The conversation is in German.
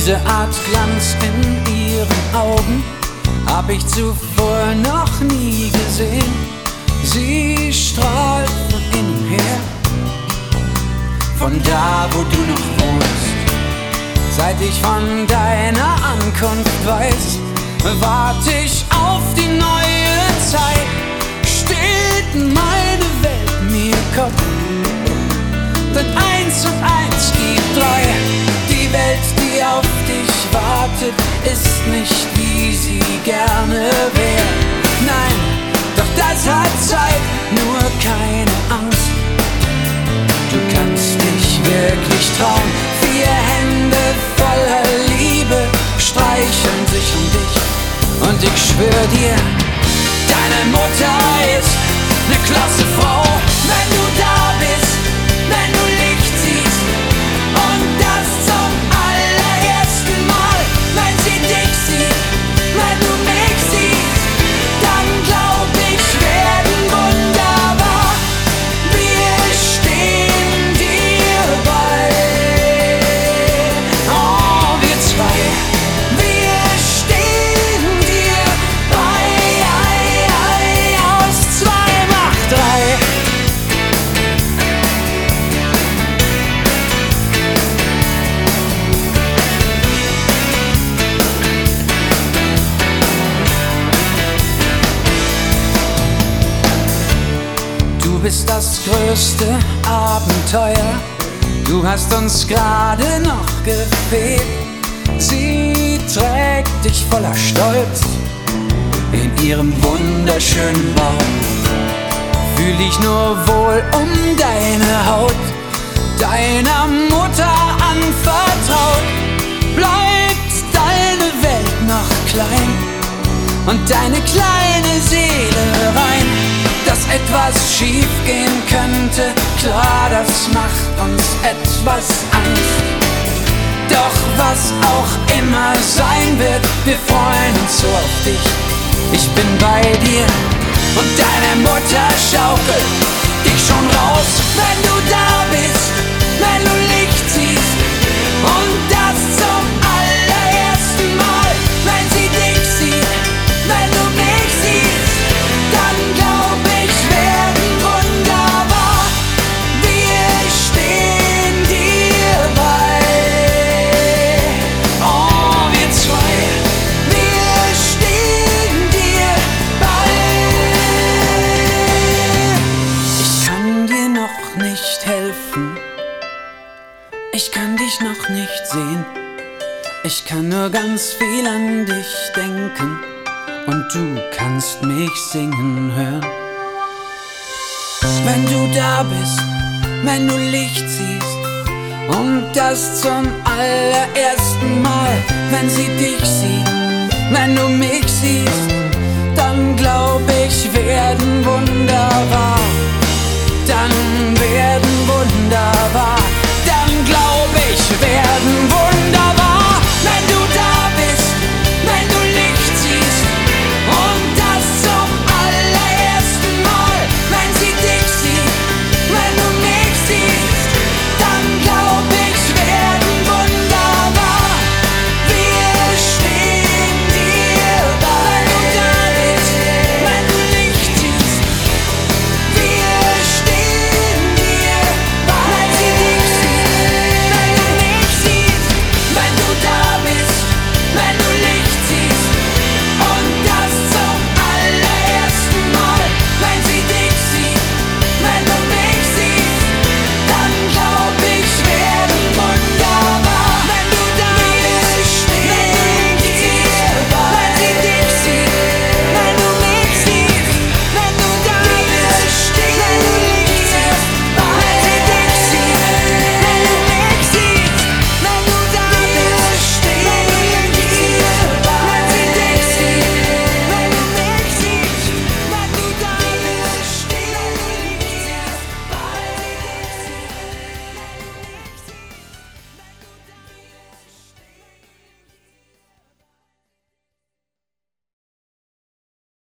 Diese Art Glanz in ihren Augen hab ich zuvor noch nie gesehen. Sie strahlt von innen her, von da, wo du noch wohnst. Seit ich von deiner Ankunft weiß, warte ich auf die neue Zeit. Steht meine Welt mir Kopf, denn 1 und 1 gibt 3. Die Welt, die auf dich wartet, ist nicht, wie sie gerne wäre. Nein, doch das hat Zeit, nur keine Angst. Du kannst dich wirklich trauen. 4 Hände voller Liebe streicheln sich um dich. Und ich schwör dir, deine Mutter ist ne klasse Frau. Wenn du da bist, wenn du Licht siehst und das zum allerersten Mal, wenn sie dich sieht, wenn du mich siehst, dann glaub ich, werden wunderbar. Wir stehen dir bei. Oh, wir zwei, wir stehen dir bei. Aus 2 macht 3. Du bist das größte Abenteuer, du hast uns gerade noch gefehlt. Sie trägt dich voller Stolz in ihrem wunderschönen Bauch. Fühl dich nur wohl um deine Haut, deiner Mutter anvertraut. Bleibt deine Welt noch klein und deine kleine Seele rein. Dass etwas schief gehen könnte, klar, das macht uns etwas Angst. Doch was auch immer sein wird, wir freuen uns so auf dich. Ich bin bei dir und deine Mutter schaukelt dich schon raus. Wenn du da bist, wenn du Licht siehst und das zum allerersten Mal, wenn sie dich sieht, wenn du mich siehst, dann glaub ich, werden wunderbar. Wir stehen dir bei. Oh, wir zwei, wir stehen dir bei. Ich kann dir noch nicht helfen, ich kann dich noch nicht sehen. Ich kann nur ganz viel an dich denken und du kannst mich singen hören. Wenn du da bist, wenn du Licht siehst und das zum allerersten Mal, wenn sie dich sieht, wenn du mich siehst, dann glaub ich, werden wunderbar. Dann werden wunderbar. Dann glaub ich,